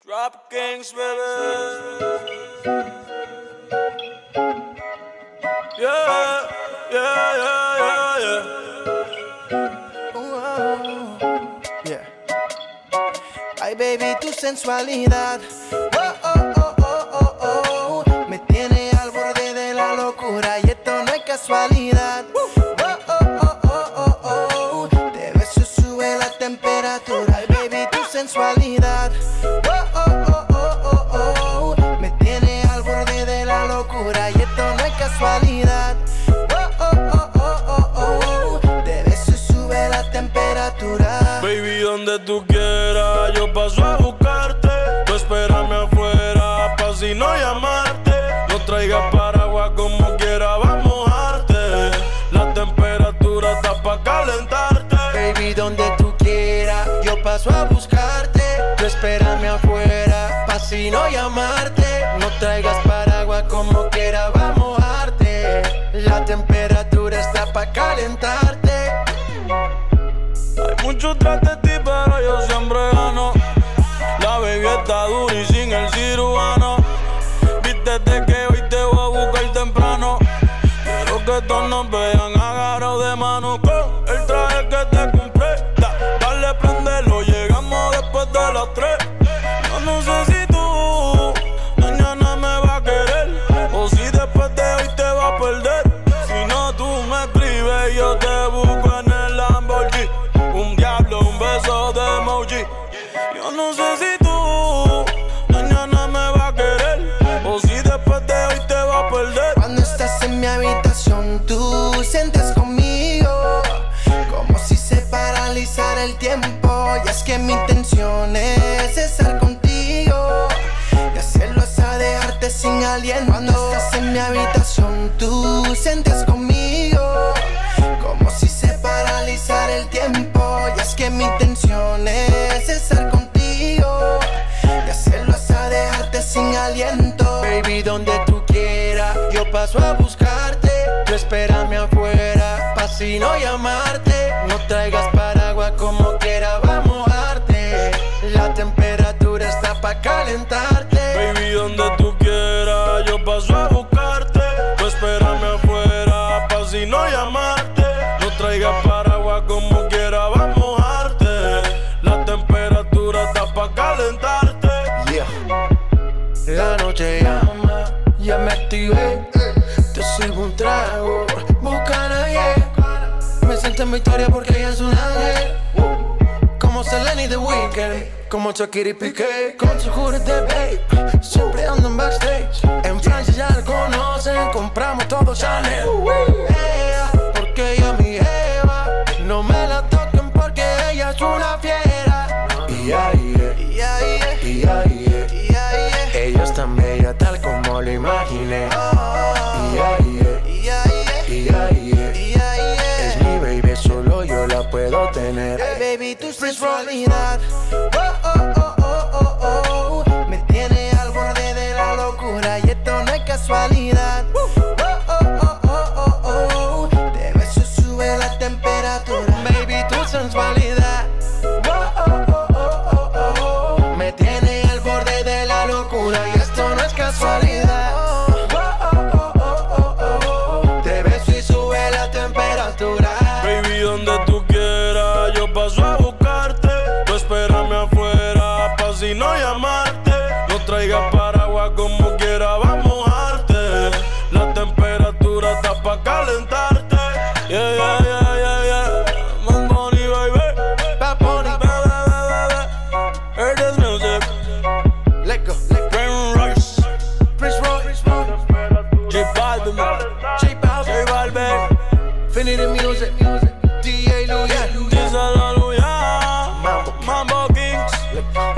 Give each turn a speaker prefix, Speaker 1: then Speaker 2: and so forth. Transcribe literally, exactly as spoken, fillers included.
Speaker 1: Rap Kings, baby. Yeah, yeah, yeah, yeah, yeah.
Speaker 2: Oh, yeah. Ay, baby, tu sensualidad. Oh, oh, oh, oh, oh, oh. Me tiene al borde de la locura y esto no es casualidad. Oh, oh, oh, oh, oh, oh. De beso sube la temperatura. Ay, baby, tu sensualidad. Oh, oh, oh, oh, oh, oh. Me tiene al borde de la locura y esto no es casualidad. Oh, oh, oh, oh, oh, oh. De beso sube la temperatura.
Speaker 1: Baby, donde tú quieras, yo paso a buscarte. Tú espérame afuera, pa' si no llamarte. No traigas paraguas como quiera, va a mojarte. La temperatura está pa' calentarte.
Speaker 2: Baby, donde tú quieras, yo paso a buscarte. Tú espérame afuera, pa' si no llamarte. No traigas paraguas como quiera, va a mojarte. La temperatura está pa' calentarte.
Speaker 1: Hay muchos tras de ti, pero yo siempre gano. La baby está dura y sin el cirujano. Vístete que hoy te voy a buscar temprano. Quiero que todos nos vean agarrados de mano. Con el traje que te compré, da, dale, prendelo. Llegamos después de las tres. Yo no sé si tú mañana me vas a querer, o si después de hoy te vas a perder. Si no, tú me escribes y yo te busco en el Lamborghini. Un diablo, un beso de emoji. Yo no sé si tú mañana me vas a querer, o si después de hoy te vas a perder.
Speaker 2: Cuando estás en mi habitación, tú sientes conmigo como si se paralizara el tiempo. Y es que mi intención es estar contigo y hacerlo hasta dejarte sin aliento. Cuando estás en mi habitación, tú sientes conmigo como si se paralizara el tiempo. Y es que mi intención es estar contigo y hacerlo hasta dejarte sin aliento. Baby, donde tú quieras, yo paso a buscarte. Tú espérame afuera, pa' si no llamarte. No traigas paraguas como quiera, va a mojarte. La temperatura está pa' calentarte.
Speaker 1: Baby, donde tú quieras, yo paso a buscarte. Tú espérame afuera, pa' si no llamarte. No traigas paraguas como quiera, va a mojarte. La temperatura está pa' calentarte.
Speaker 2: Yeah. La noche llama, ya me activé. Te sirvo un trago, Bucana, yeah. Me siento en victoria porque ella es un ángel. Como Selena y The Weeknd, como Shakira y Piqué, con su jury de babe. Siempre ando en backstage. En Francia ya la conocen, compramos todo Chanel. Yeah, porque ella es mi jeva. No me la toquen porque ella es una fiera. Yeah, yeah, yeah, yeah, yeah, yeah, yeah, yeah. Ella es tan bella tal como lo imaginé. Yeah, yeah, yeah, yeah, yeah, yeah, yeah. Es mi baby, solo yo la puedo tener. Hey, baby, tu sensualidad. Oh, oh, oh, oh, oh, oh. Me tiene al borde de la locura y esto no es casualidad. Oh, oh, oh, oh, oh, oh. De beso sube la temperatura. Baby, tu sensualidad. Oh, oh, oh, oh, oh, oh. Me tiene al borde de la locura y esto no es casualidad.
Speaker 1: Baby, donde tú quieras, yo paso a buscarte. Tú espérame afuera, pa' si no llamarte. No traigas paraguas como quiera, va a mojarte. La temperatura está pa' calentarte. Yeah, yeah, yeah, yeah, yeah. Bad Bunny, baby.
Speaker 2: Bad Bunny,
Speaker 1: baby. Hear this music.
Speaker 2: Let go, let go.
Speaker 1: Rain Royce,
Speaker 2: Prince Royce,
Speaker 1: J Balvin,
Speaker 2: J Balvin,
Speaker 1: J Balvin.
Speaker 2: Infinity Music, music. D A Luyan,
Speaker 1: Díselo, Luyan.
Speaker 2: Mambo,
Speaker 1: Mambo Kings.